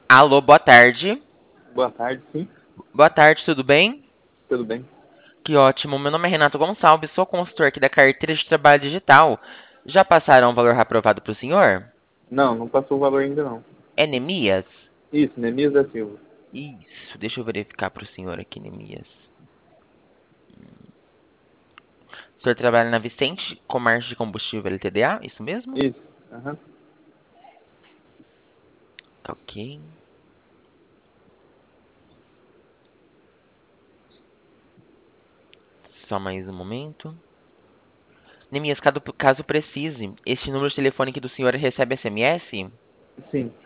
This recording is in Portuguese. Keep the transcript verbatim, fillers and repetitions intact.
Alô, boa tarde. Boa tarde, sim. Boa tarde, tudo bem? Tudo bem? Que ótimo. Meu nome é Renato Gonçalves, sou consultor aqui da carteira de trabalho digital. Já passaram o valor aprovado para o senhor? Não, não passou o valor ainda não. É Nemias? Isso, Nemias da Silva. Isso, deixa eu verificar para o senhor aqui, Nemias. O senhor trabalha na Vicente Comércio de Combustível L T D A? Isso mesmo? Isso, aham. Tá ok. Só mais um momento. Nemias, caso, caso precise, este número de telefone aqui do senhor recebe S M S? Sim.